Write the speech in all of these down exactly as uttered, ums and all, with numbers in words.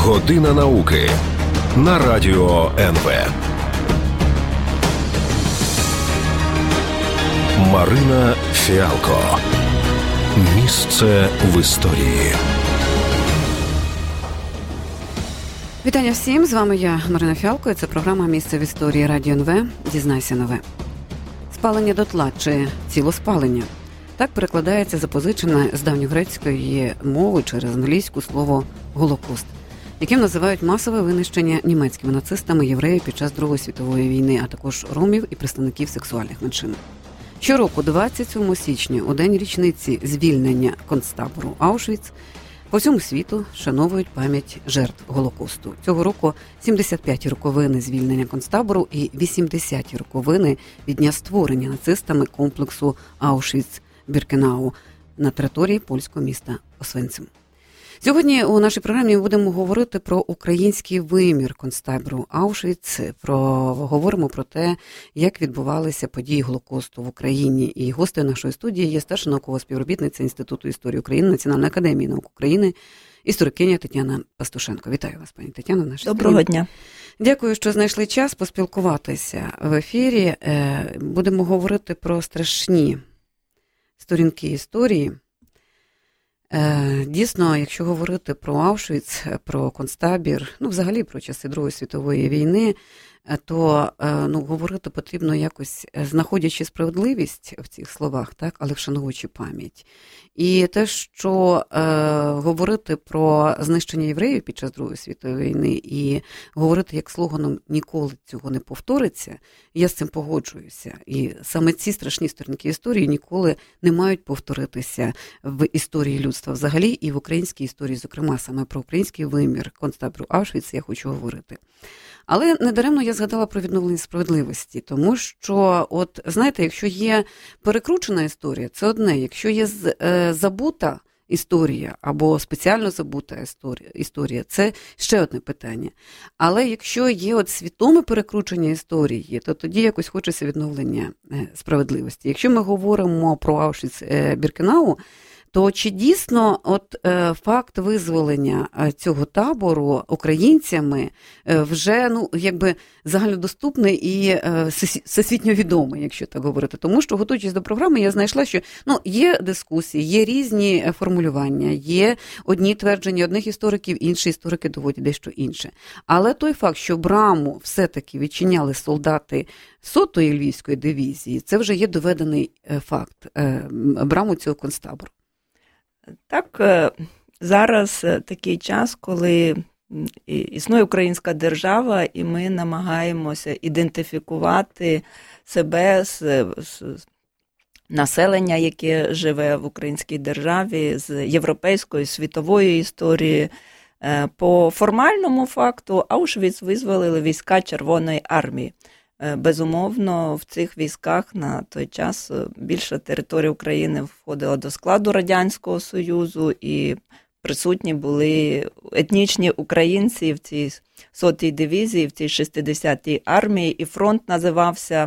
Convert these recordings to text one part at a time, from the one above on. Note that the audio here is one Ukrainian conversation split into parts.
Година науки на радіо ен ве. Марина Фіалко. Місце в історії. Вітання всім, з вами я, Марина Фіалко, і це програма «Місце в історії» радіо ен ве. Дізнайся нове. Спалення дотла чи цілоспалення. Так перекладається запозичене з давньогрецької мови через англійську слово «голокост», яким називають масове винищення німецькими нацистами євреїв під час Другої світової війни, а також ромів і представників сексуальних меншин. Щороку, двадцять сьомого січня, у день річниці звільнення концтабору Аушвіц, по всьому світу вшановують пам'ять жертв Голокосту. Цього року сімдесят п'яті роковини звільнення концтабору і вісімдесяті роковини від дня створення нацистами комплексу Аушвіц-Біркенау на території польського міста Освенцим. Сьогодні у нашій програмі ми будемо говорити про український вимір концтабору Аушвіц, про, говоримо про те, як відбувалися події Голокосту в Україні. І гостею нашої студії є старша наукова співробітниця Інституту історії України Національної академії наук України, історикиня Тетяна Пастушенко. Вітаю вас, пані Тетяна. Наша Доброго студії. Дня. Дякую, що знайшли час поспілкуватися в ефірі. Будемо говорити про страшні сторінки історії. Дійсно, якщо говорити про Аушвіц, про концтабір, ну, взагалі про часи Другої світової війни, то ну, говорити потрібно якось, знаходячи справедливість в цих словах, так, але вшановуючи пам'ять. І те, що е, говорити про знищення євреїв під час Другої світової війни і говорити як слоганом «ніколи цього не повториться», я з цим погоджуюся. І саме ці страшні сторінки історії ніколи не мають повторитися в історії людства взагалі і в українській історії, зокрема, саме про український вимір концтабору Аушвіц я хочу говорити. Але недаремно я згадала про відновлення справедливості, тому що, от, знаєте, якщо є перекручена історія, це одне. Якщо є е, забута історія або спеціально забута історія, історія, це ще одне питання. Але якщо є от свідоме перекручення історії, то тоді якось хочеться відновлення е, справедливості. Якщо ми говоримо про Аушвіц-Біркенау, то чи дійсно от е, факт визволення цього табору українцями е, вже, ну, якби загальнодоступний і е, всесвітньо відомий, якщо так говорити. Тому що, готуючись до програми, я знайшла, що ну, є дискусії, є різні формулювання, є одні твердження одних істориків, інші історики доводять дещо інше. Але той факт, що браму все-таки відчиняли солдати сотої львівської дивізії, це вже є доведений факт е, браму цього концтабору. Так, зараз такий час, коли існує українська держава, і ми намагаємося ідентифікувати себе з, з населення, яке живе в українській державі, з європейської, світової історії. По формальному факту Аушвіц визволили війська Червоної армії. Безумовно, в цих військах на той час більша територія України входила до складу Радянського Союзу, і присутні були етнічні українці в цій сотій дивізії, в цій шістдесятій армії, і фронт називався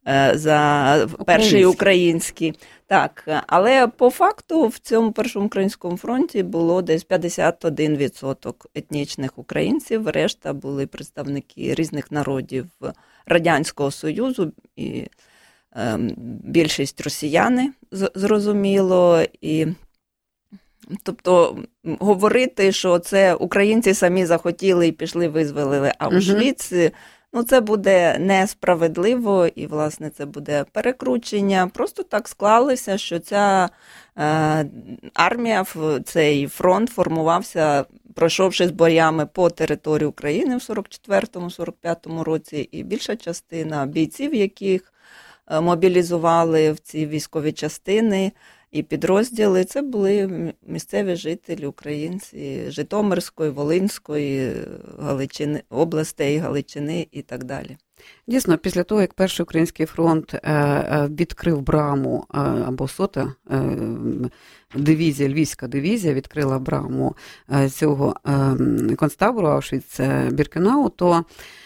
за перший український. Так, але по факту в цьому першому українському фронті було десь п'ятдесят один відсоток етнічних українців, решта були представники різних народів Радянського Союзу, і е, більшість росіяни, зрозуміло, і тобто говорити, що це українці самі захотіли і пішли, визволили Аушвіц, угу. Ну, це буде несправедливо, і, власне, це буде перекручення. Просто так склалося, що ця е, армія, цей фронт формувався, пройшовши з боями по території України в сорок четвертому - сорок п'ятому році, і більша частина бійців, яких мобілізували в ці військові частини і підрозділи, це були місцеві жителі, українці Житомирської, Волинської, Галичини, областей, Галичини і так далі. Дійсно, після того, як Перший український фронт відкрив браму, або сота дивізія, Львівська дивізія відкрила браму цього концтабору Аушвіц-Біркенау, то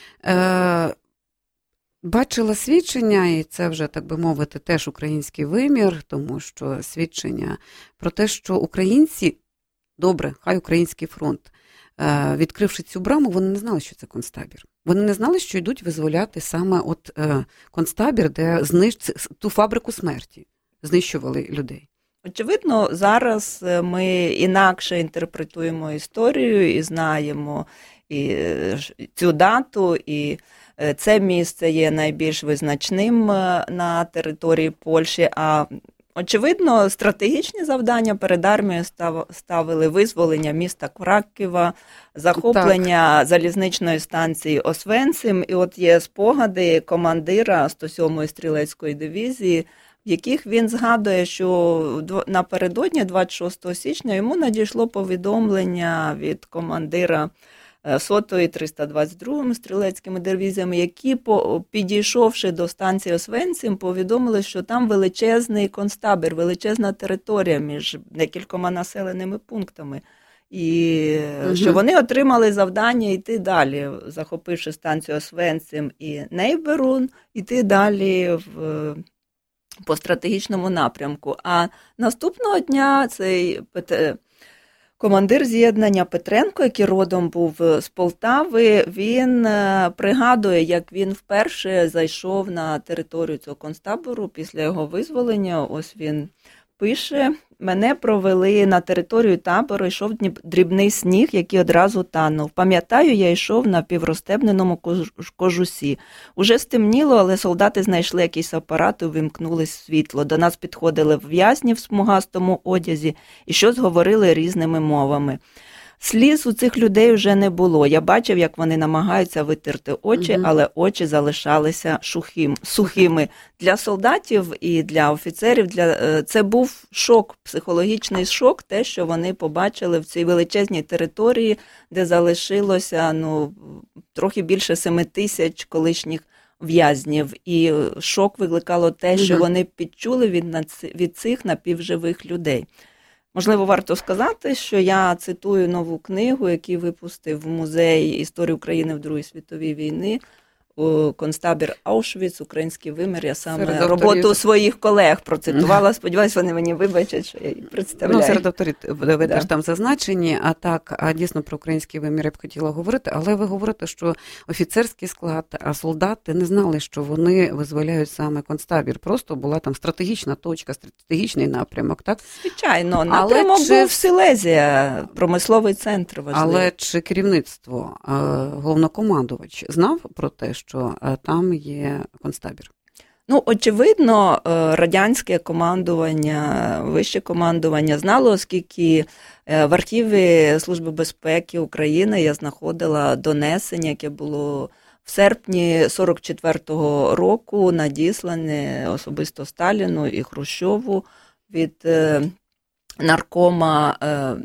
бачила свідчення, і це вже, так би мовити, теж український вимір, тому що свідчення про те, що українці, добре, хай Український фронт, відкривши цю браму, вони не знали, що це концтабір. Вони не знали, що йдуть визволяти саме от концтабір, де знищ... ту фабрику смерті знищували людей. Очевидно, зараз ми інакше інтерпретуємо історію і знаємо і цю дату, і це місце є найбільш визначним на території Польщі, а очевидно, стратегічні завдання перед армією ставили визволення міста Кракова, захоплення так. залізничної станції Освенцим, і от є спогади командира сто сьомої стрілецької дивізії, в яких він згадує, що напередодні, двадцять шостого січня, йому надійшло повідомлення від командира сотої триста двадцять другої стрілецькими дивізіями, які, підійшовши до станції Освенцим, повідомили, що там величезний концтабір, величезна територія між декількома населеними пунктами. І угу. що вони отримали завдання йти далі, захопивши станцію Освенцим і Нейберун, йти далі в по стратегічному напрямку. А наступного дня цей командир з'єднання Петренко, який родом був з Полтави, він пригадує, як він вперше зайшов на територію цього концтабору після його визволення. Ось він пише: «Мене провели на територію табору, йшов дрібний сніг, який одразу танув. Пам'ятаю, я йшов на піврозстебненому кожусі. Уже стемніло, але солдати знайшли якийсь апарат і увімкнули світло. До нас підходили в'язні в смугастому одязі і щось говорили різними мовами. Сліз у цих людей вже не було. Я бачив, як вони намагаються витерти очі, угу. але очі залишалися сухим, сухими. Для солдатів і для офіцерів для це був шок, психологічний шок, те, що вони побачили в цій величезній території, де залишилося ну, трохи більше семи тисяч колишніх в'язнів. І шок викликало те, що угу. вони підчули від, від цих напівживих людей. Можливо, варто сказати, що я цитую нову книгу, яку випустив музей історії України в Другій світовій війні, концтабір Аушвіц, український вимір. Я саме серед роботу авторів... своїх колег процитувала. Сподіваюсь, вони мені вибачать, що я її представляю. Ну, серед авторів ви да. теж там зазначені, а так, а дійсно про український вимір я б хотіла говорити, але ви говорите, що офіцерський склад, а солдати не знали, що вони визволяють саме концтабір. Просто була там стратегічна точка, стратегічний напрямок, так? Звичайно, напрямок чи... був Силезія, промисловий центр важливий. Але чи керівництво, головнокомандувач знав про те, що там є концтабір? Ну, очевидно, радянське командування, вище командування знало, оскільки в архіві Служби безпеки України я знаходила донесення, яке було в серпні сорок четвертого року, надіслане особисто Сталіну і Хрущову від наркома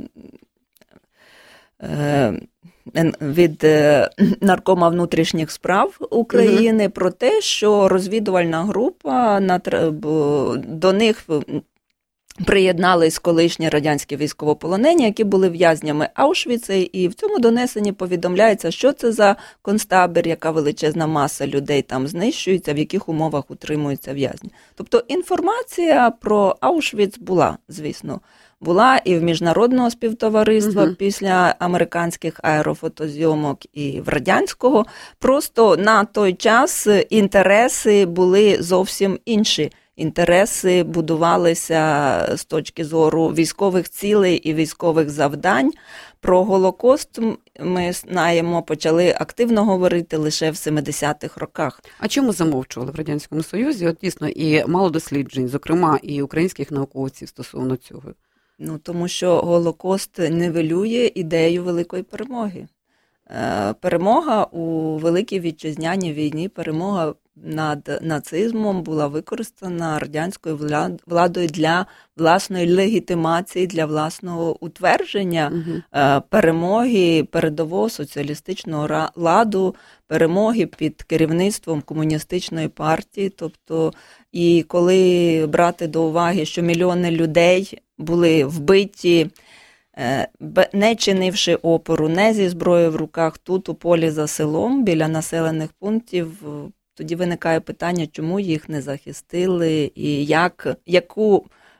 від наркома внутрішніх справ України mm-hmm. про те, що розвідувальна група, до них приєднались колишні радянські військовополонені, які були в'язнями Аушвіца, і в цьому донесенні повідомляється, що це за концтабір, яка величезна маса людей там знищується, в яких умовах утримуються в'язні. Тобто інформація про Аушвіц була, звісно, була і в міжнародного співтовариства угу. після американських аерофотозйомок і в радянського. Просто на той час інтереси були зовсім інші. Інтереси будувалися з точки зору військових цілей і військових завдань. Про Голокост ми знаємо, почали активно говорити лише в семидесятих роках. А чому замовчували в Радянському Союзі? От дійсно і мало досліджень, зокрема і українських науковців стосовно цього. Ну, тому що Голокост нівелює ідею великої перемоги. Перемога у Великій Вітчизняній війні, перемога над нацизмом була використана радянською владою для власної легітимації, для власного утвердження угу. перемоги передового соціалістичного ладу, перемоги під керівництвом комуністичної партії. Тобто, і коли брати до уваги, що мільйони людей були вбиті, не чинивши опору, не зі зброєю в руках, тут у полі за селом, біля населених пунктів, тоді виникає питання, чому їх не захистили і як, яку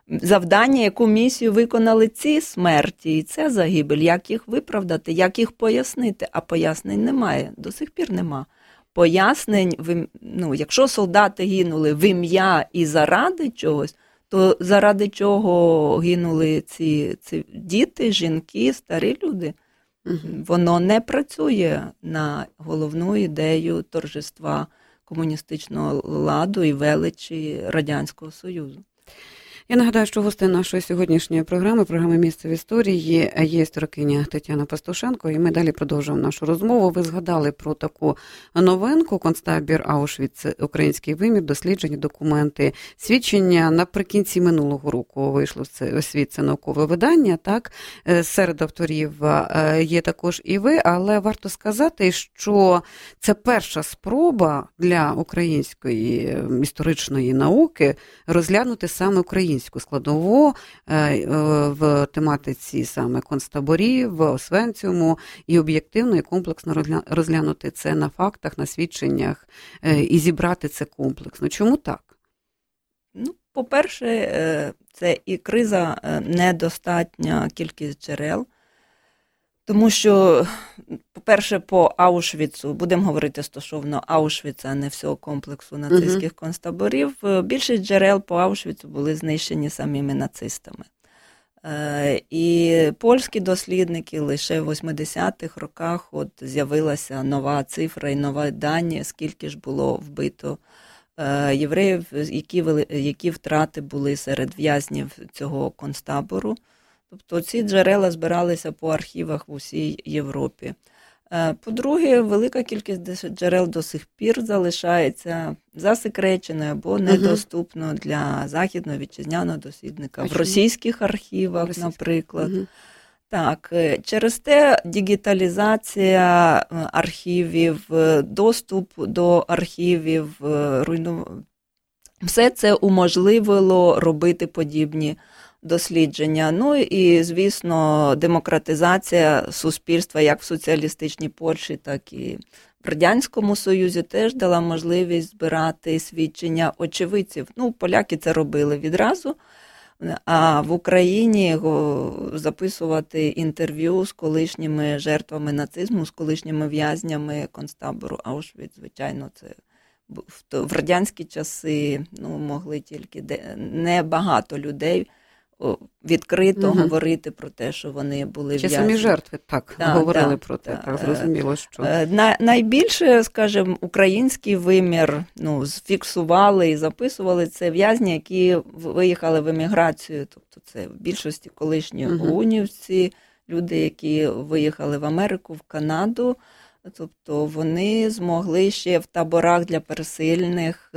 завдання, яку місію виконали ці смерті і ця загибель, як їх виправдати, як їх пояснити, а пояснень немає, до сих пір нема. Пояснень, ну, якщо солдати гинули в ім'я і заради чогось, то заради чого гинули ці, ці діти, жінки, старі люди? Угу. Воно не працює на головну ідею торжества комуністичного ладу і величі Радянського Союзу. Я нагадаю, що гостею нашої сьогоднішньої програми, програми «Місце в історії», є історикиня Тетяна Пастушенко, і ми далі продовжуємо нашу розмову. Ви згадали про таку новинку «Концтабір Аушвіц. Український вимір. Дослідження, документи, свідчення». Наприкінці минулого року вийшло у світ це наукове видання, так? Серед авторів є також і ви, але варто сказати, що це перша спроба для української історичної науки розглянути саме українську складову в тематиці саме концтаборів, Освенциму, і об'єктивно і комплексно розглянути це на фактах, на свідченнях і зібрати це комплексно. Чому так? Ну, по-перше, це і криза, недостатня кількість джерел, тому що, по-перше, по Аушвіцу, будемо говорити стосовно Аушвіца, а не всього комплексу нацистських uh-huh. концтаборів, більшість джерел по Аушвіцу були знищені самими нацистами. І польські дослідники лише в восьмидесятих роках от з'явилася нова цифра і нові дані, скільки ж було вбито євреїв, які, які втрати були серед в'язнів цього концтабору. Тобто ці джерела збиралися по архівах в усій Європі. По-друге, велика кількість джерел до сих пір залишається засекреченою або недоступною uh-huh. для західного вітчизняного дослідника. В російських архівах, Російських. наприклад. Uh-huh. Так, через те дігіталізація архівів, доступ до архівів, руйну... все це уможливило робити подібні дослідження. Ну і, звісно, демократизація суспільства як в соціалістичній Польщі, так і в Радянському Союзі теж дала можливість збирати свідчення очевидців. Ну, поляки це робили відразу, а в Україні записувати інтерв'ю з колишніми жертвами нацизму, з колишніми в'язнями концтабору Аушвіц, звичайно, це в радянські часи ну, могли тільки небагато людей відкрито угу. говорити про те, що вони були в'язні. Чи самі жертви так да, говорили да, про те, да. так зрозуміло, що... На, найбільше, скажімо, український вимір ну, зфіксували і записували це в'язні, які виїхали в еміграцію, тобто це в більшості колишні угу. оунівці, люди, які виїхали в Америку, в Канаду. Тобто вони змогли ще в таборах для пересильних,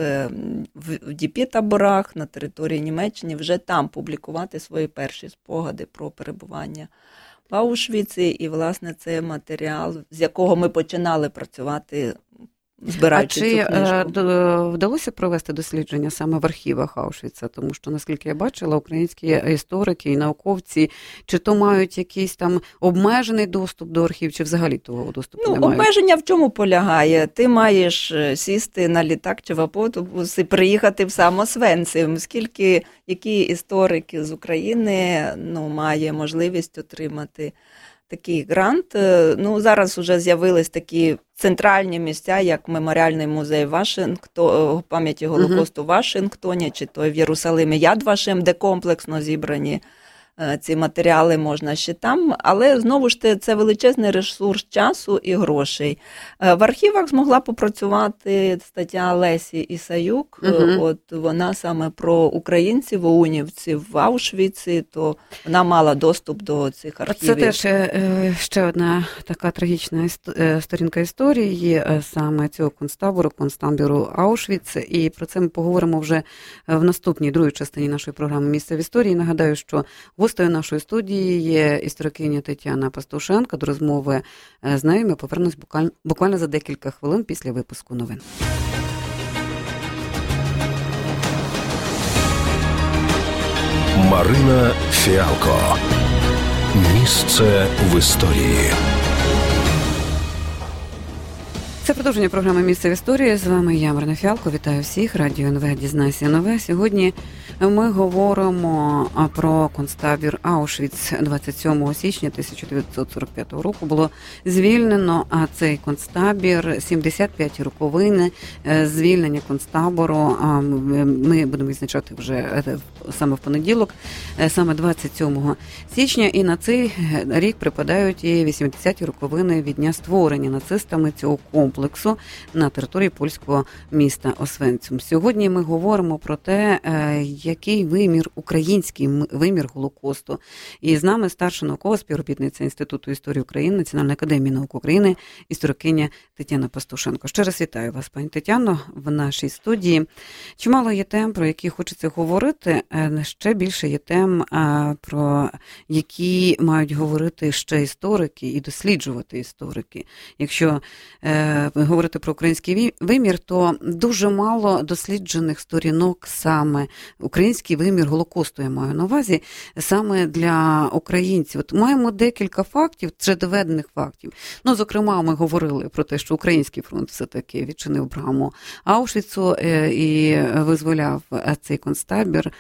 в ді пі-таборах на території Німеччини вже там публікувати свої перші спогади про перебування в Аушвіці. І, власне, це матеріал, з якого ми починали працювати, збираючи цю книжку. А чи вдалося провести дослідження саме в архівах Аушвіца? Тому що, наскільки я бачила, українські історики і науковці, чи то мають якийсь там обмежений доступ до архівів, чи взагалі того доступу ну, не мають? Обмеження в чому полягає? Ти маєш сісти на літак чи в автобус і приїхати в сам Освенцим. Скільки, які історики з України ну, має можливість отримати такий грант. Ну, зараз вже з'явились такі центральні місця, як Меморіальний музей Вашингтон, пам'яті Голокосту в Вашингтоні, чи то в Єрусалимі Яд Вашем, де комплексно зібрані ці матеріали можна ще там, але знову ж це величезний ресурс часу і грошей. В архівах змогла попрацювати стаття Лесі Ісаюк, угу. от вона саме про українців, оунівців в Аушвіці, то вона мала доступ до цих архівів. Це теж ще одна така трагічна сторінка історії саме цього концтабору, концтабору Аушвіц, і про це ми поговоримо вже в наступній, другій частині нашої програми «Місце в історії». Нагадаю, що гостею нашої студії є історикиня Тетяна Пастушенко. До розмови з нею ми повернемось буквально, буквально за декілька хвилин після випуску новин. Марина Фіалко. Місце в історії. Це продовження програми «Місце в історії». З вами я, Марина Фіалко. Вітаю всіх. Радіо ен ве «Дізнайся нове». Сьогодні ми говоримо про концтабір Аушвіц. двадцять сьомого січня тисяча дев'ятсот сорок п'ятого року було звільнено цей концтабір. сімдесят п'ять роковин звільнення концтабору. Ми будемо відзначати вже саме в понеділок, саме двадцять сьомого січня. І на цей рік припадають і вісімдесяті роковини від дня створення нацистами цього комплексу на території польського міста Освенцим. Сьогодні ми говоримо про те, який вимір, український вимір Голокосту. І з нами старша наукова співробітниця Інституту історії України, Національної академії наук України, історикиня Тетяна Пастушенко. Ще раз вітаю вас, пані Тетяно, в нашій студії. Чимало є тем, про які хочеться говорити, ще більше є тем, про які мають говорити ще історики і досліджувати історики. Якщо е, говорити про український вимір, то дуже мало досліджених сторінок саме український вимір Голокосту, я маю на увазі, саме для українців. От маємо декілька фактів, вже доведених фактів. Ну, зокрема, ми говорили про те, що Український фронт все-таки відчинив браму Аушвіцу і визволяв цей концтабір.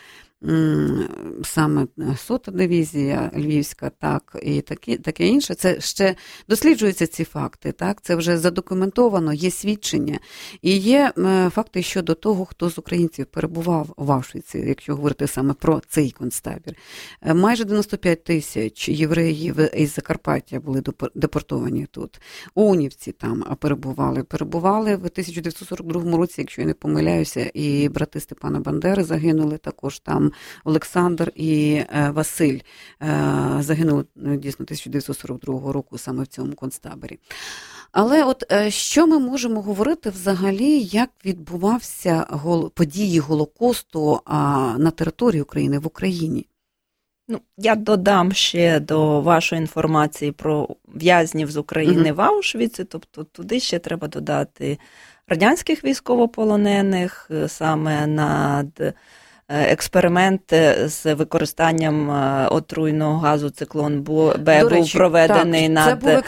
Саме сота дивізія Львівська, так, і таке, таке інше. Це ще досліджуються ці факти, так, це вже задокументовано, є свідчення. І є факти щодо того, хто з українців перебував в Аушвіці, якщо говорити саме про цей концтабір. Майже дев'яносто п'ять тисяч євреїв із Закарпаття були депортовані тут. Унівці там перебували. Перебували в тисяча дев'ятсот сорок другому році, якщо я не помиляюся, і брати Степана Бандери загинули також там. Олександр і Василь загинули дійсно тисяча дев'ятсот сорок другого року саме в цьому концтаборі. Але от що ми можемо говорити взагалі, як відбувався події Голокосту на території України, в Україні? Ну, я додам ще до вашої інформації про в'язнів з України mm-hmm. в Аушвіці, тобто туди ще треба додати радянських військовополонених, саме над експеримент з використанням отруйного газу циклон Б був речі, проведений так, над був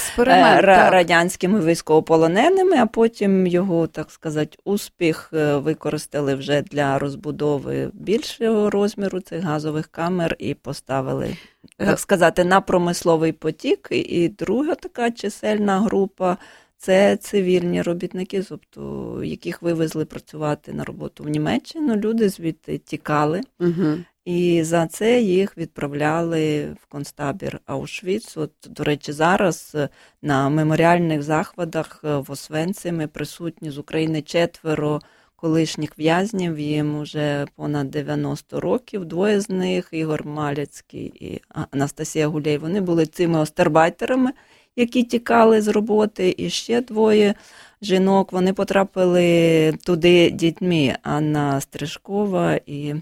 радянськими військовополоненими, а потім його, так сказати, успіх використали вже для розбудови більшого розміру цих газових камер і поставили, так сказати, на промисловий потік. І друга така чисельна група – це цивільні робітники, тобто яких вивезли працювати на роботу в Німеччину. Люди звідти тікали, угу. і за це їх відправляли в концтабір Аушвіц. От, до речі, зараз на меморіальних заходах в Освенцимі присутні з України четверо колишніх в'язнів, їм уже понад дев'яносто років. Двоє з них, Ігор Маляцький і Анастасія Гулєй, вони були цими остербайтерами, які тікали з роботи, і ще двоє жінок, вони потрапили туди дітьми, Анна Стрижкова і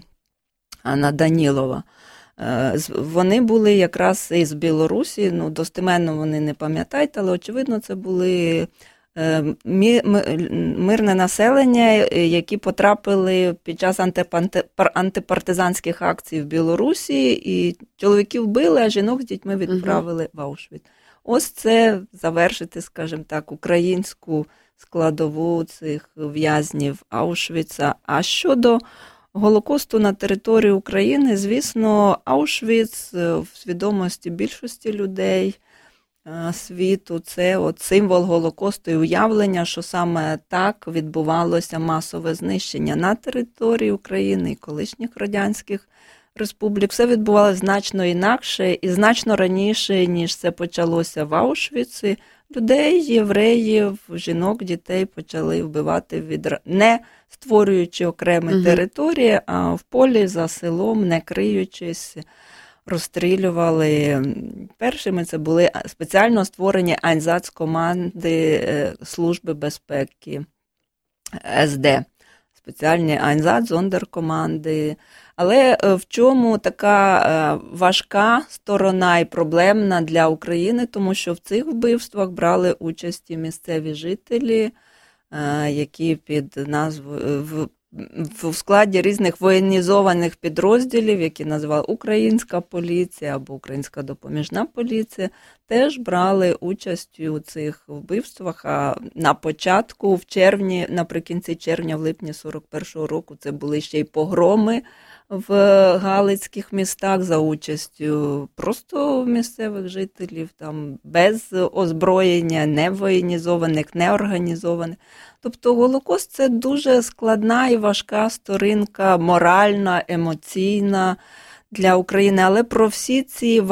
Анна Данілова. Вони були якраз із Білорусі, ну, достеменно вони не пам'ятають, але, очевидно, це були мирне населення, які потрапили під час антипартизанських акцій в Білорусі, і чоловіків били, а жінок з дітьми відправили угу. в Аушвіц. Ось це завершити, скажімо так, українську складову цих в'язнів Аушвіца. А щодо Голокосту на території України, звісно, Аушвіц в свідомості більшості людей світу – це от символ Голокосту і уявлення, що саме так відбувалося масове знищення на території України і колишніх радянських республік. Все відбувалося значно інакше і значно раніше, ніж це почалося в Аушвіці. Людей, євреїв, жінок, дітей почали вбивати, від... не створюючи окремі угу. території, а в полі за селом, не криючись, розстрілювали. Першими це були спеціально створені Айнзац-команди Служби безпеки ес де. Спеціальні Айнзац-зондеркоманди. Але в чому така важка сторона і проблемна для України, тому що в цих вбивствах брали участь і місцеві жителі, які під назвою в, в складі різних воєнізованих підрозділів, які називали Українська поліція або Українська допоміжна поліція, теж брали участь у цих вбивствах, а на початку, в червні, наприкінці червня, в липні сорок першого року, це були ще й погроми в галицьких містах за участю просто місцевих жителів, там без озброєння, не воєнізованих, не організованих. Тобто Голокост – це дуже складна і важка сторінка, моральна, емоційна для України, але про всі ці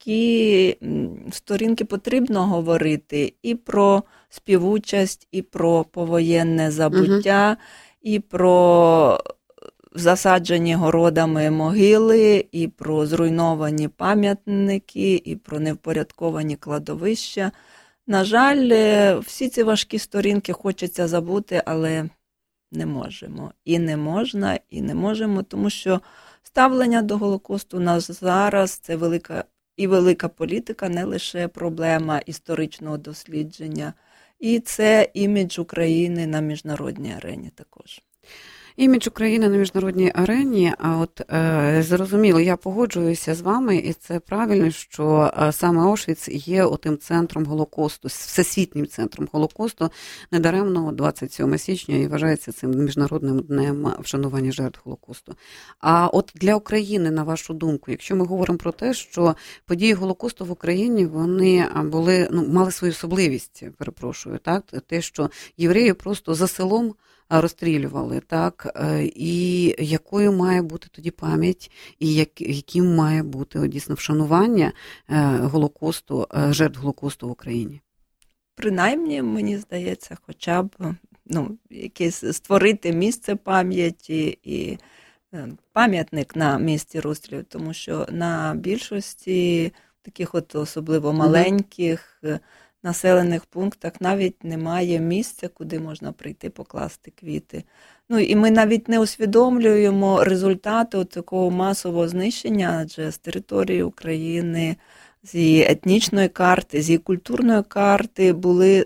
важкі сторінки потрібно говорити і про співучасть, і про повоєнне забуття, угу. і про засаджені городами могили, і про зруйновані пам'ятники, і про невпорядковані кладовища. На жаль, всі ці важкі сторінки хочеться забути, але не можемо. І не можна, і не можемо, тому що ставлення до Голокосту у нас зараз – це велика і велика політика, не лише проблема історичного дослідження. І це імідж України на міжнародній арені також. Імідж України на міжнародній арені, а от е, зрозуміло, я погоджуюся з вами, і це правильно, що е, саме Аушвіц є отим центром Голокосту, всесвітнім центром Голокосту, недаремно двадцять сьомого січня і вважається цим міжнародним днем вшанування жертв Голокосту. А от для України, на вашу думку, якщо ми говоримо про те, що події Голокосту в Україні, вони були, ну, мали свою особливість, перепрошую, так, те, що євреї просто за селом розстрілювали, так, і якою має бути тоді пам'ять, і як, яким має бути дійсно вшанування Голокосту, жертв Голокосту в Україні? Принаймні, мені здається, хоча б ну, якесь створити місце пам'яті і пам'ятник на місці розстрілів, тому що на більшості таких от особливо маленьких mm-hmm. населених пунктах навіть немає місця, куди можна прийти покласти квіти. Ну і ми навіть не усвідомлюємо результати такого масового знищення, адже з території України, з її етнічної карти, з її культурної карти були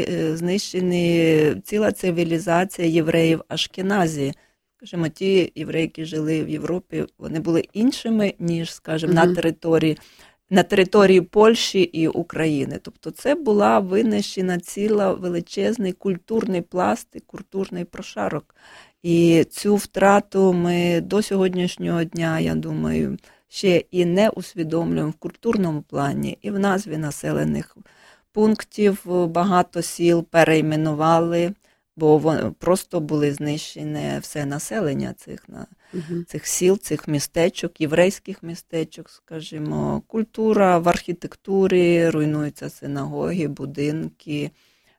знищені ціла цивілізація євреїв Ашкеназі. Скажімо, ті євреї, які жили в Європі, вони були іншими, ніж, скажімо, mm-hmm. на території на території Польщі і України. Тобто це була винищена ціла величезний культурний пласт і культурний прошарок. І цю втрату ми до сьогоднішнього дня, я думаю, ще і не усвідомлюємо в культурному плані. І в назві населених пунктів багато сіл перейменували, бо просто були знищені все населення цих, угу. цих сіл, цих містечок, єврейських містечок, скажімо. Культура в архітектурі, руйнуються синагоги, будинки,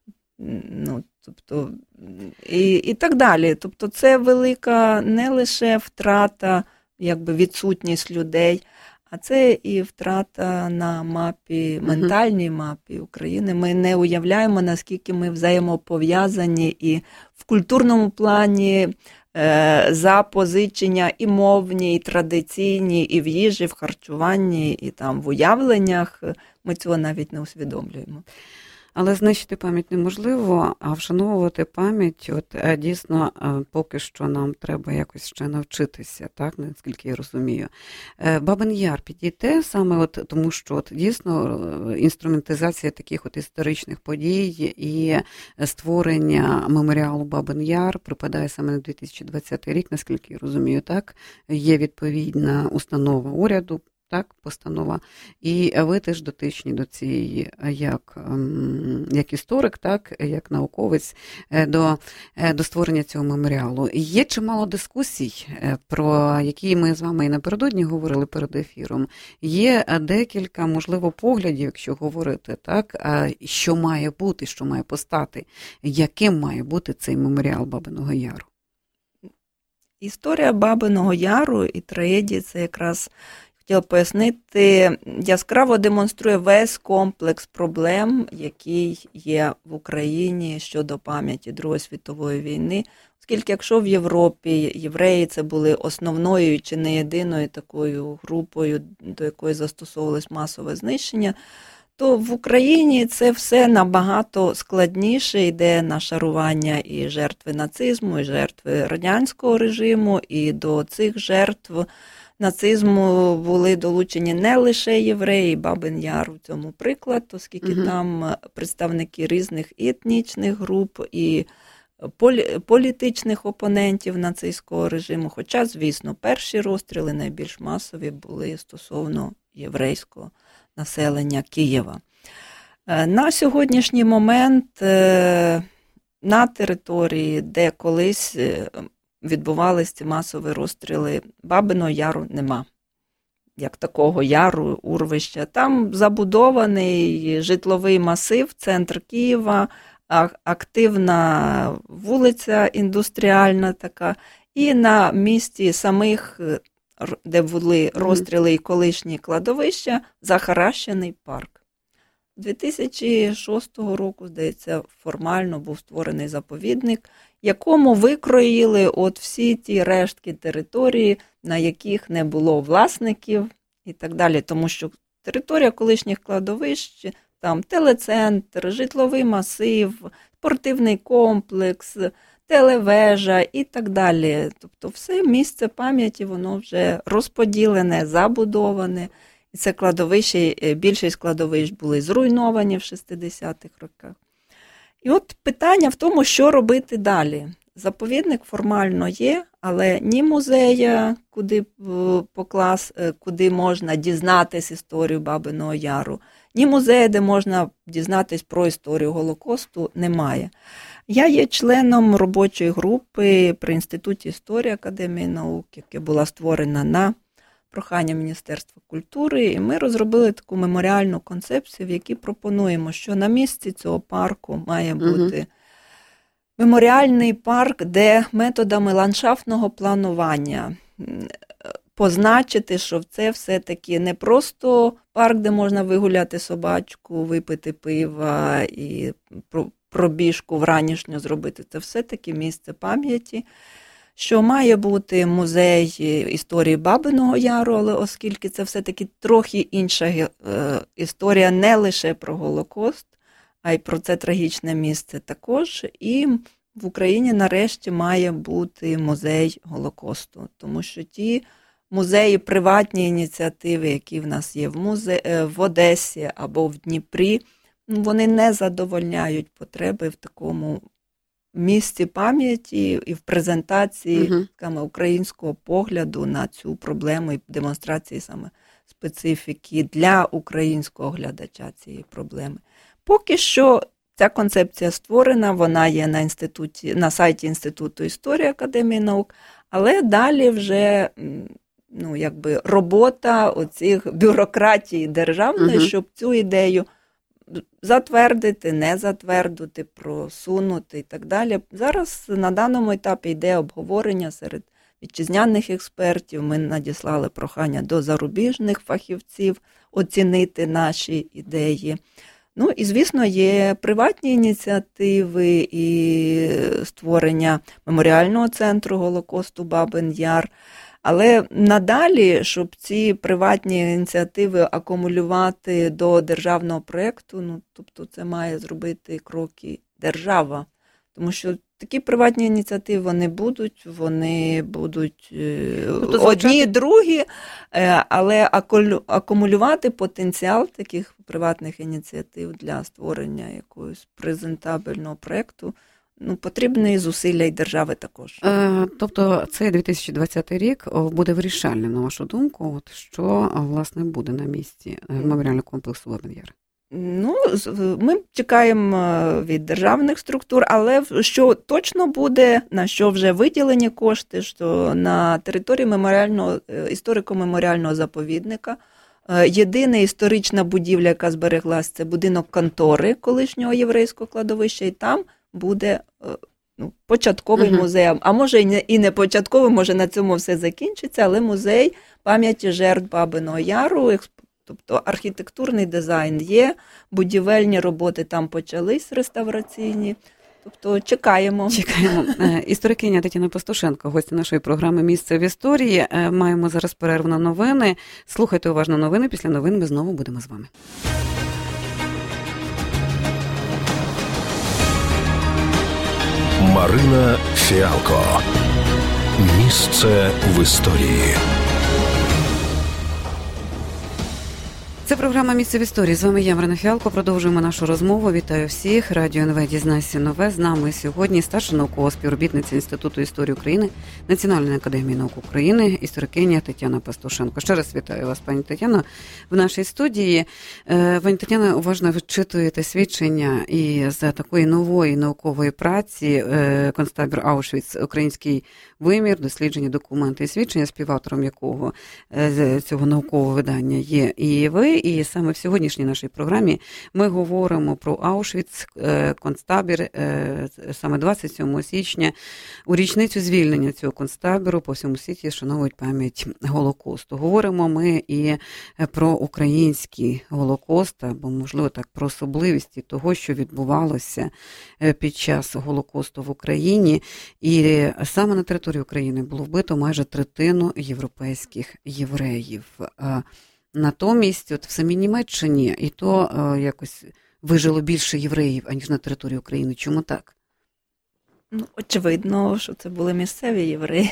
ну, тобто, і, і так далі. Тобто це велика не лише втрата, якби відсутність людей, а це і втрата на мапі, ментальній мапі України. Ми не уявляємо, наскільки ми взаємопов'язані і в культурному плані е, запозичення і мовні, і традиційні, і в їжі, в харчуванні, і там в уявленнях. Ми цього навіть не усвідомлюємо. Але знищити пам'ять неможливо, а вшановувати пам'ять, от дійсно, поки що нам треба якось ще навчитися, так, наскільки я розумію. Бабин Яр підійде саме от тому, що от дійсно інструментизація таких от історичних подій і створення меморіалу Бабин Яр припадає саме на дві тисячі двадцятий рік, наскільки я розумію, так, є відповідна установа уряду, так, постанова, і ви теж дотичні до цієї, як, як історик, так, як науковець, до, до створення цього меморіалу. Є чимало дискусій, про які ми з вами і напередодні говорили перед ефіром. Є декілька, можливо, поглядів, якщо говорити, так, що має бути, що має постати, яким має бути цей меморіал Бабиного Яру. Історія Бабиного Яру і трагедії – це якраз, хотіла пояснити, яскраво демонструє весь комплекс проблем, який є в Україні щодо пам'яті Другої світової війни. Оскільки якщо в Європі євреї це були основною чи не єдиною такою групою, до якої застосовувалось масове знищення, то в Україні це все набагато складніше, йде нашарування і жертви нацизму, і жертви радянського режиму, і до цих жертв нацизму були долучені не лише євреї, Бабин Яр у цьому приклад, оскільки угу. там представники різних етнічних груп і полі- політичних опонентів нацистського режиму. Хоча, звісно, перші розстріли найбільш масові були стосовно єврейського населення Києва. На сьогоднішній момент на території, де колись відбувалися ці масові розстріли, Бабиного Яру нема. Як такого яру, урвища. Там забудований житловий масив, центр Києва, активна вулиця індустріальна така. І на місці самих, де були розстріли і колишні кладовища, захаращений парк. дві тисячі шостого року, здається, формально був створений заповідник, якому викроїли от всі ті рештки території, на яких не було власників і так далі. Тому що територія колишніх кладовищ, там телецентр, житловий масив, спортивний комплекс, телевежа і так далі. Тобто все місце пам'яті, воно вже розподілене, забудоване. І це кладовище, більшість кладовищ були зруйновані в шістдесятих роках. І от питання в тому, що робити далі. Заповідник формально є, але ні музея, куди поклас, куди можна дізнатись історію Бабиного Яру, ні музею, де можна дізнатись про історію Голокосту, немає. Я є членом робочої групи при Інституті історії Академії наук, яка була створена на прохання Міністерства культури, і ми розробили таку меморіальну концепцію, в якій пропонуємо, що на місці цього парку має бути угу. меморіальний парк, де методами ландшафтного планування позначити, що це все-таки не просто парк, де можна вигуляти собачку, випити пива і пробіжку вранішню зробити. Це все-таки місце пам'яті, що має бути музей історії Бабиного Яру, але оскільки це все-таки трохи інша історія не лише про Голокост, а й про це трагічне місце також. І в Україні нарешті має бути музей Голокосту, тому що ті музеї, приватні ініціативи, які в нас є в, музе... в Одесі або в Дніпрі, вони не задовольняють потреби в такому місці пам'яті і в презентації uh-huh. саме українського погляду на цю проблему і демонстрації саме специфіки для українського глядача цієї проблеми. Поки що ця концепція створена, вона є на, інституті, на сайті Інституту історії Академії наук, але далі вже ну, якби робота оцих бюрократій державної, uh-huh. щоб цю ідею затвердити, не затвердити, просунути і так далі. Зараз на даному етапі йде обговорення серед вітчизняних експертів. Ми надіслали прохання до зарубіжних фахівців оцінити наші ідеї. Ну і, звісно, є приватні ініціативи і створення меморіального центру Голокосту Бабин Яр. Але надалі, щоб ці приватні ініціативи акумулювати до державного проєкту, ну, тобто це має зробити кроки держава. Тому що такі приватні ініціативи, вони будуть, вони будуть тобто, одні, другі, але акумулювати потенціал таких приватних ініціатив для створення якогось презентабельного проєкту, ну, потрібні зусилля і держави також. Е, тобто цей дві тисячі двадцятий рік буде вирішальним, на вашу думку, от що, власне, буде на місці меморіального комплексу Бабин Яр? Ну, ми чекаємо від державних структур, але що точно буде, на що вже виділені кошти, що на території меморіального, історико-меморіального заповідника єдина історична будівля, яка збереглась, це будинок контори колишнього єврейського кладовища, і там буде ну, початковий uh-huh. музей, а може і не, і не початковий, може на цьому все закінчиться, але музей пам'яті жертв Бабиного Яру, тобто архітектурний дизайн є, будівельні роботи там почались реставраційні, тобто чекаємо. Чекаємо. Історикиня Тетяна Пастушенко, гостя нашої програми «Місце в історії». Маємо зараз перерву на новини. Слухайте уважно новини, після новин ми знову будемо з вами. Марина Фіалко. Місце в історії. Це програма «Місце в історії». З вами я, Марина Фіалко. Продовжуємо нашу розмову. Вітаю всіх. Радіо ен ве «Дізнайся нове». З нами сьогодні старша наукова співробітниця Інституту історії України Національної академії наук України, історикиня Тетяна Пастушенко. Ще раз вітаю вас, пані Тетяно, в нашій студії. Пані Тетяна, уважно вичитуєте свідчення і з такої нової наукової праці «Концтабір Аушвіц. Український вимір. Дослідження, документи і свідчення», співавтором якого цього наукового видання є і ви. І саме в сьогоднішній нашій програмі ми говоримо про Аушвіц, концтабір, саме двадцять сьомого січня, у річницю звільнення цього концтабіру по всьому світі шанують пам'ять Голокосту. Говоримо ми і про український Голокост, або, можливо, так, про особливості того, що відбувалося під час Голокосту в Україні. І саме на території України було вбито майже третину європейських євреїв. Натомість, от в самій Німеччині і то е, якось вижило більше євреїв, аніж на території України. Чому так? Ну, очевидно, що це були місцеві євреї.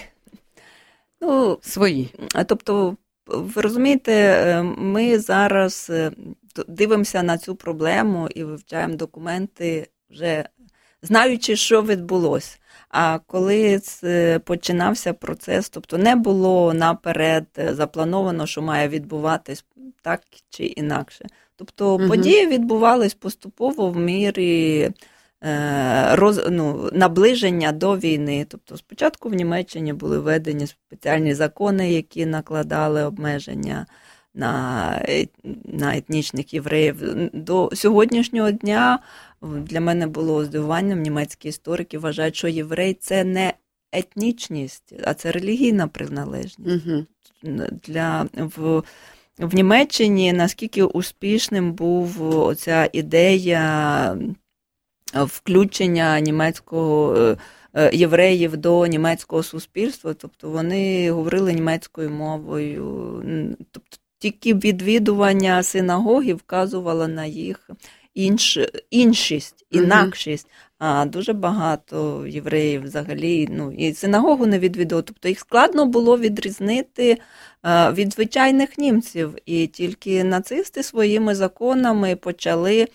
Ну, свої. Тобто, ви розумієте, ми зараз дивимося на цю проблему і вивчаємо документи, вже знаючи, що відбулося. А коли починався процес, тобто не було наперед заплановано, що має відбуватись так чи інакше. Тобто угу. події відбувались поступово в мірі е, роз, ну, наближення до війни. Тобто спочатку в Німеччині були введені спеціальні закони, які накладали обмеження на, на етнічних євреїв. До сьогоднішнього дня для мене було здивуванням, німецькі історики вважають, що єврей – це не етнічність, а це релігійна приналежність. Угу. Для, в, в Німеччині наскільки успішним був оця ідея включення німецького євреїв до німецького суспільства, тобто вони говорили німецькою мовою, тобто тільки відвідування синагоги вказувало на їх інш, іншість, інакшість. А дуже багато євреїв взагалі, ну, і синагогу не відвідували, тобто їх складно було відрізнити від звичайних німців. І тільки нацисти своїми законами почали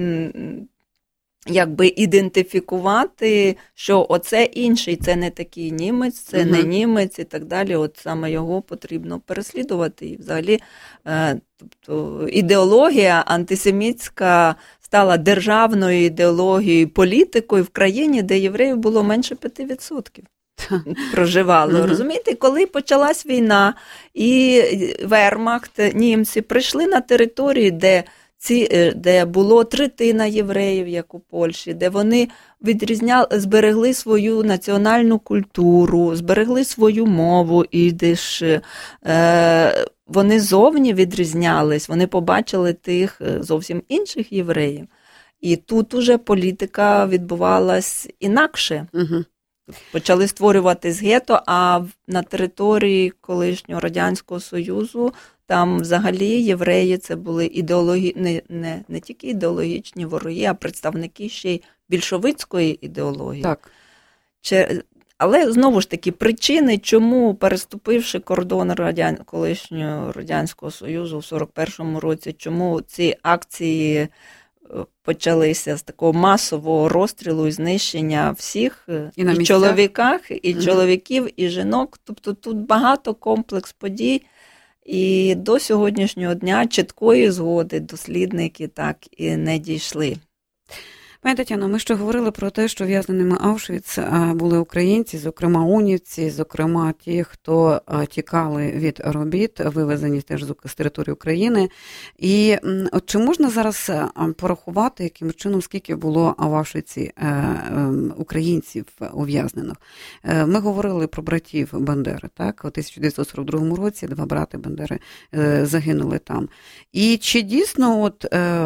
якби ідентифікувати, що оце інший, це не такий німець, це угу. не німець і так далі. От саме його потрібно переслідувати. І взагалі тобто, ідеологія антисемітська стала державною ідеологією, політикою в країні, де євреїв було менше п'ять відсотків. Проживали. Uh-huh. Розумієте, коли почалась війна і вермахт, німці прийшли на території, де ці, де було третина євреїв, як у Польщі, де вони відрізняли, зберегли свою національну культуру, зберегли свою мову, ідиш, е, вони зовні відрізнялись, вони побачили тих зовсім інших євреїв. І тут уже політика відбувалась інакше. Угу. Почали створюватись гетто, а на території колишнього Радянського Союзу там взагалі євреї це були ідеологі... не, не, не тільки ідеологічні вороги, а представники ще й більшовицької ідеології. Так. Чи... Але, знову ж таки, причини, чому, переступивши кордон Радян... колишнього Радянського Союзу в сорок першому році, чому ці акції почалися з такого масового розстрілу і знищення всіх, і, і чоловіках, і угу. чоловіків, і жінок. Тобто тут багато комплекс подій, і до сьогоднішнього дня чіткої згоди дослідники так і не дійшли. Пані Тетяно, ми ще говорили про те, що в'язненими Аушвіц були українці, зокрема унівці, зокрема ті, хто тікали від робіт, вивезені теж з території України. І от чи можна зараз порахувати, яким чином, скільки було в Аушвіці українців ув'язнених? Ми говорили про братів Бандери, так? У тисяча дев'ятсот сорок другому році два брати Бандери загинули там. І чи дійсно, от,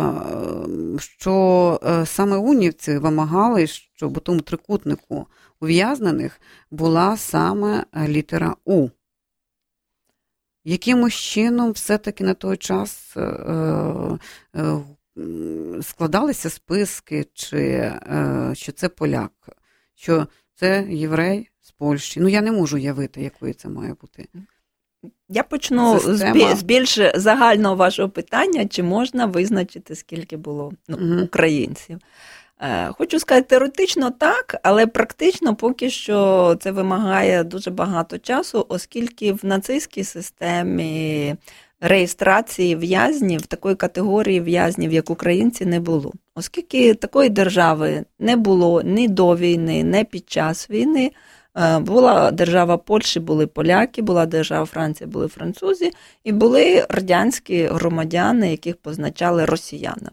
що саме унівці вимагали, щоб у тому трикутнику ув'язнених була саме літера У? Якимось чином все-таки на той час е, е, складалися списки, чи е, що це поляк, що це єврей з Польщі? Ну, я не можу уявити, якою це має бути. Я почну Система. з більш загального вашого питання, чи можна визначити, скільки було ну, угу. українців. Хочу сказати, теоретично так, але практично поки що це вимагає дуже багато часу, оскільки в нацистській системі реєстрації в'язнів, такої категорії в'язнів, як українці, не було. Оскільки такої держави не було ні до війни, ні під час війни, була держава Польщі, були поляки, була держава Франції, були французи, і були радянські громадяни, яких позначали росіянами.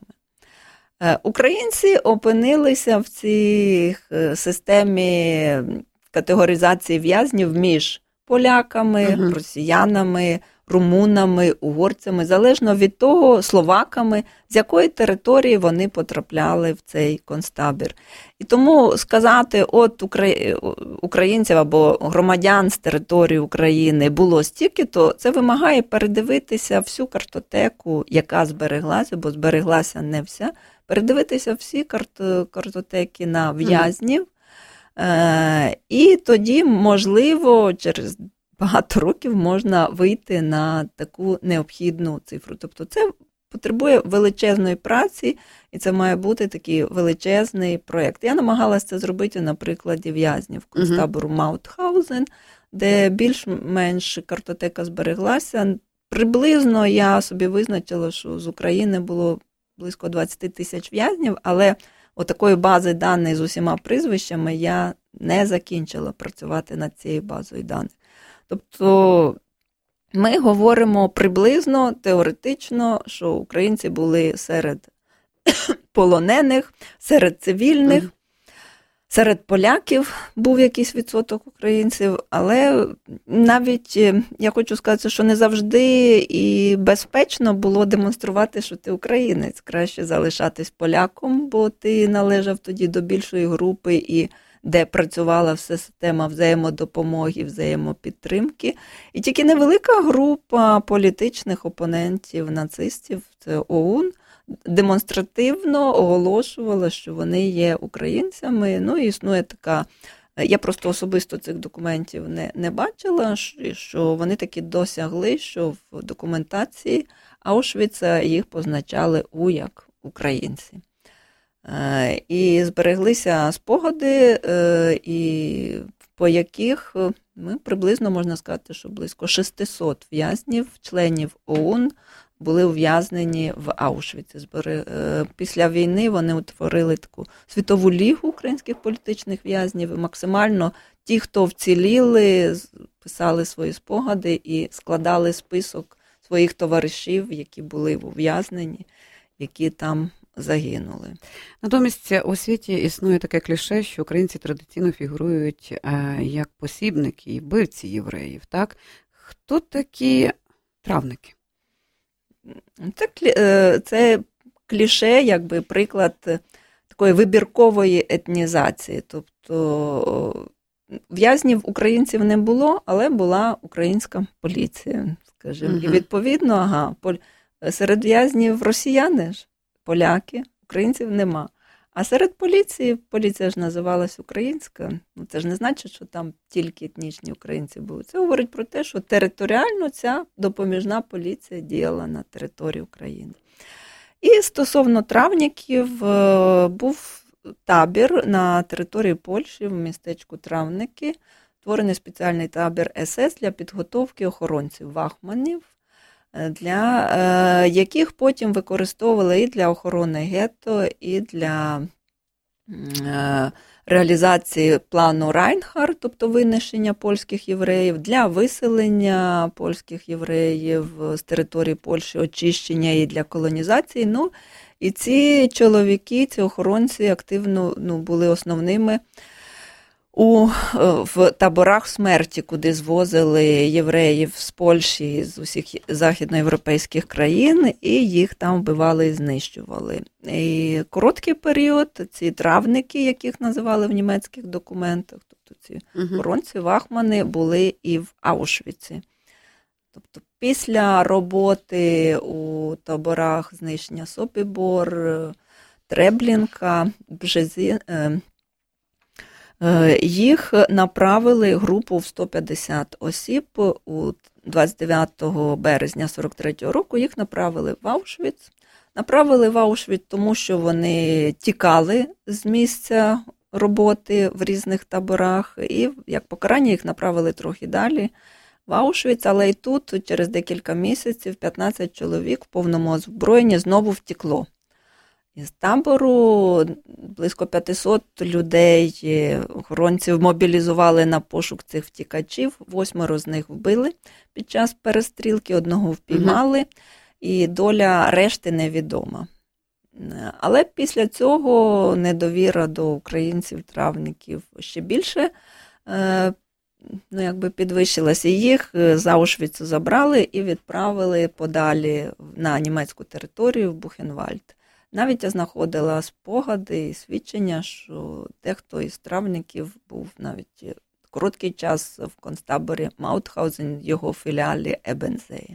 Українці опинилися в цій системі категоризації в'язнів між поляками, uh-huh. росіянами, румунами, угорцями, залежно від того, словаками, з якої території вони потрапляли в цей концтабір. І тому сказати, от українців або громадян з території України було стільки, то це вимагає передивитися всю картотеку, яка збереглася, бо збереглася не вся, передивитися всі карт- картотеки на в'язнів, mm. і тоді, можливо, через багато років можна вийти на таку необхідну цифру. Тобто це потребує величезної праці, і це має бути такий величезний проєкт. Я намагалася це зробити на прикладі в'язнів концтабору Маутхаузен, де більш-менш картотека збереглася. Приблизно я собі визначила, що з України було близько двадцять тисяч в'язнів, але отакої бази даних з усіма прізвищами я не закінчила працювати над цією базою даних. Тобто ми говоримо приблизно, теоретично, що українці були серед полонених, серед цивільних, mm. серед поляків був якийсь відсоток українців, але навіть я хочу сказати, що не завжди і безпечно було демонструвати, що ти українець. Краще залишатись поляком, бо ти належав тоді до більшої групи, і де працювала вся система взаємодопомоги, взаємопідтримки. І тільки невелика група політичних опонентів нацистів, це ОУН, демонстративно оголошувала, що вони є українцями. Ну, і існує така, я просто особисто цих документів не, не бачила, що вони таки досягли, що в документації Аушвіца їх позначали у як українці. І збереглися спогади, і по яких ми приблизно, можна сказати, що близько шістсот в'язнів, членів ОУН, були ув'язнені в Аушвіці. Після війни вони утворили таку світову лігу українських політичних в'язнів. І максимально ті, хто вціліли, писали свої спогади і складали список своїх товаришів, які були ув'язнені, які там загинули. Натомість у світі існує таке кліше, що українці традиційно фігурують як посібники і вбивці євреїв. Так? Хто такі травники? Це, це кліше, якби приклад такої вибіркової етнізації. Тобто в'язнів українців не було, але була українська поліція, скажімо. Угу. І відповідно, ага, серед в'язнів росіяни ж, поляки, українців нема. А серед поліції, поліція ж називалась українська, ну це ж не значить, що там тільки етнічні українці були. Це говорить про те, що територіально ця допоміжна поліція діяла на території України. І стосовно травників, був табір на території Польщі, в містечку Травники, створений спеціальний табір ес ес для підготовки охоронців, вахманів, для е, яких потім використовували і для охорони гетто, і для е, реалізації плану Райнхард, тобто винищення польських євреїв, для виселення польських євреїв з території Польщі, очищення і для колонізації. Ну, і ці чоловіки, ці охоронці активно ну, були основними у, в таборах смерті, куди звозили євреїв з Польщі, з усіх західноєвропейських країн, і їх там вбивали і знищували. І короткий період ці травники, яких називали в німецьких документах, тобто ці охоронці, вахмани, були і в Аушвіці. Тобто після роботи у таборах знищення Собібор, Треблінка, Бжезі, їх направили групу в сто п'ятдесят осіб у двадцять дев'ятого березня сорок третього року їх направили в Аушвіц. Направили в Аушвіц, тому що вони тікали з місця роботи в різних таборах, і як покарання їх направили трохи далі в Аушвіц, але і тут через декілька місяців п'ятнадцять чоловік в повному озброєнні знову втекло. Із табору близько п'ятсот людей, охоронців мобілізували на пошук цих втікачів, восьмеро з них вбили під час перестрілки, одного впіймали, і доля решти невідома. Але після цього недовіра до українців-травників ще більше ну, якби підвищилася. Їх з Аушвіцу забрали і відправили подалі на німецьку територію в Бухенвальд. Навіть я знаходила спогади і свідчення, що дехто із травників був навіть короткий час в концтаборі Маутхаузен, його філіалі Ебензеї.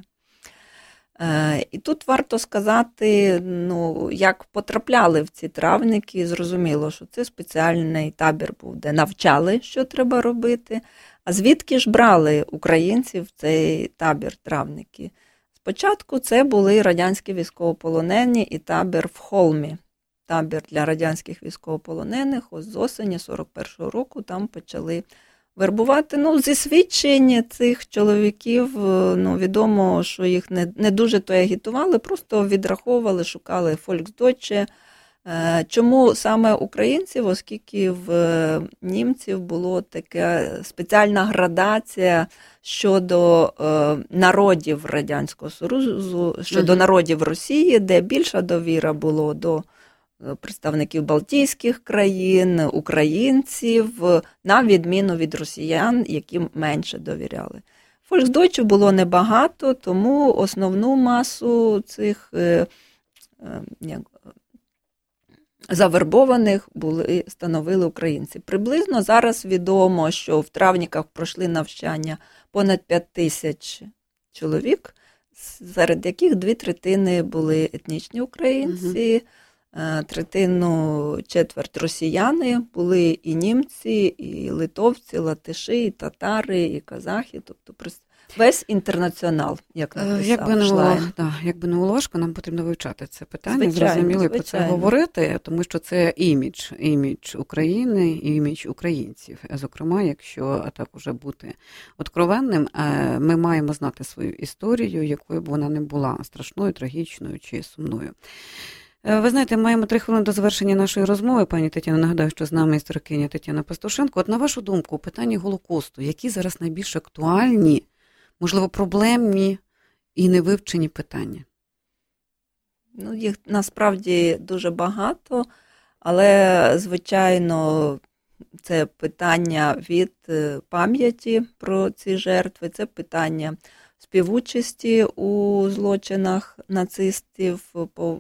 І тут варто сказати, ну, як потрапляли в ці травники, зрозуміло, що це спеціальний табір був, де навчали, що треба робити. А звідки ж брали українців в цей табір травники? Спочатку це були радянські військовополонені і табір в Холмі. Табір для радянських військовополонених, ось з осені сорок першого року там почали вербувати. Ну, зі свідчень цих чоловіків, ну, відомо, що їх не, не дуже то агітували, просто відраховували, шукали Volksdeutsche. Чому саме українців? Оскільки в німців була така спеціальна градація щодо народів Радянського Союзу, щодо uh-huh. народів Росії, де більша довіра було до представників Балтійських країн, українців, на відміну від росіян, яким менше довіряли. Volksdeutsche було небагато, тому основну масу цих як, завербованих були, становили українці. Приблизно зараз відомо, що в травниках пройшли навчання понад п'ять тисяч чоловік, серед яких дві третини були етнічні українці, uh-huh. третину, четверть росіяни, були і німці, і литовці, латиші, і татари, і казахи, тобто весь інтернаціонал, як написав як би не Шлайн. було, да, як би не було важко, нам потрібно вивчати це питання, зрозуміло, і про це говорити, тому що це імідж, імідж України, імідж українців. Зокрема, якщо так уже бути откровенним, ми маємо знати свою історію, якою б вона не була, страшною, трагічною чи сумною. Ви знаєте, маємо три хвилини до завершення нашої розмови. Пані Тетяно, нагадаю, що з нами історикиня Тетяна Пастушенко. От на вашу думку, у питанні Голокосту, які зараз найбільш актуальні, можливо, проблемні і невивчені питання? Ну, їх насправді дуже багато, але, звичайно, це питання від пам'яті про ці жертви, це питання співучасті у злочинах нацистів по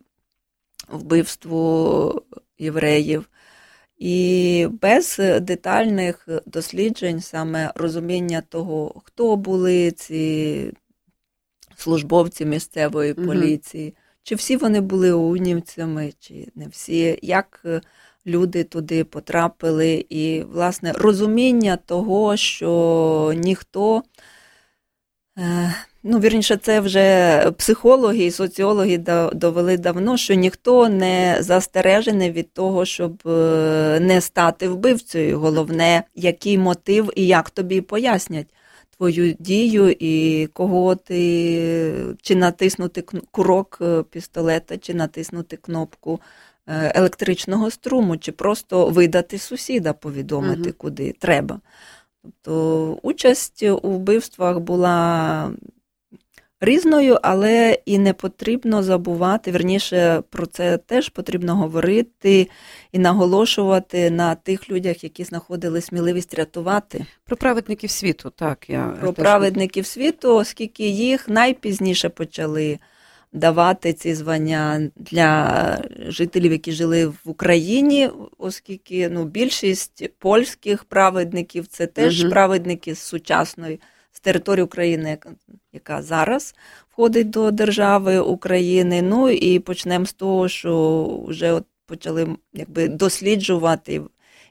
вбивству євреїв. І без детальних досліджень, саме розуміння того, хто були ці службовці місцевої поліції, угу. чи всі вони були унівцями, чи не всі, як люди туди потрапили, і, власне, розуміння того, що ніхто, ну, вірніше, це вже психологи і соціологи довели давно, що ніхто не застережений від того, щоб не стати вбивцею. Головне, який мотив і як тобі пояснять твою дію і кого ти, чи натиснути курок пістолета, чи натиснути кнопку електричного струму, чи просто видати сусіда, повідомити, угу. куди треба. Тобто участь у вбивствах була різною, але і не потрібно забувати, вірніше, про це теж потрібно говорити і наголошувати на тих людях, які знаходили сміливість рятувати. Про праведників світу, так. Я Про теж... праведників світу, оскільки їх найпізніше почали давати ці звання для жителів, які жили в Україні, оскільки ну, більшість польських праведників – це теж угу. праведники з сучасної, з території України, яка, яка зараз входить до держави України. Ну і почнемо з того, що вже от почали якби досліджувати,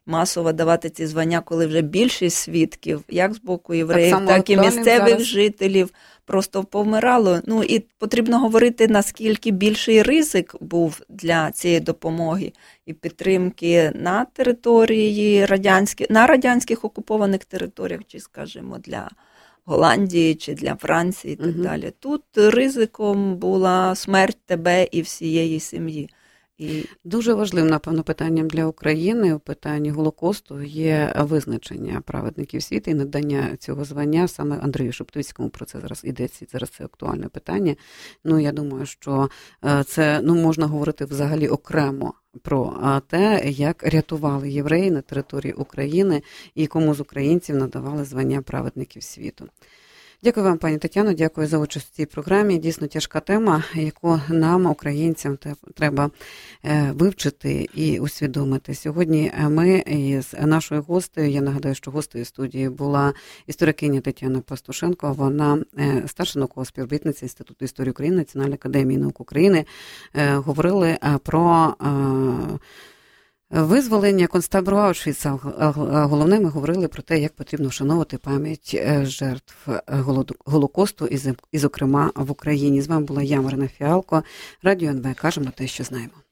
масово давати ці звання, коли вже більшість свідків, як з боку євреїв, так, так і місцевих зараз. жителів, просто повмирало. Ну і потрібно говорити, наскільки більший ризик був для цієї допомоги і підтримки на території радянських, на радянських окупованих територіях, чи, скажімо, для Голландії чи для Франції і так угу. далі. Тут ризиком була смерть тебе і всієї сім'ї. І... Дуже важливим, напевно, питанням для України у питанні Голокосту є визначення праведників світу і надання цього звання саме Андрію Шептицькому. Про це зараз йдеться, зараз це актуальне питання. Ну, я думаю, що це, ну, можна говорити взагалі окремо про те, як рятували євреї на території України і кому з українців надавали звання праведників світу. Дякую вам, пані Тетяно, дякую за участь в цій програмі. Дійсно тяжка тема, яку нам, українцям, треба вивчити і усвідомити. Сьогодні ми із нашою гостею, я нагадаю, що гостею студії була історикиня Тетяна Пастушенко, вона старша наукова співробітниця Інституту історії України Національної академії наук України. Говорили про визволення концтабору Аушвіца. Головне, ми говорили про те, як потрібно вшановувати пам'ять жертв Голокосту, і, зокрема, в Україні. З вами була я, Марина Фіалко. Радіо ен ве. Кажемо те, що знаємо.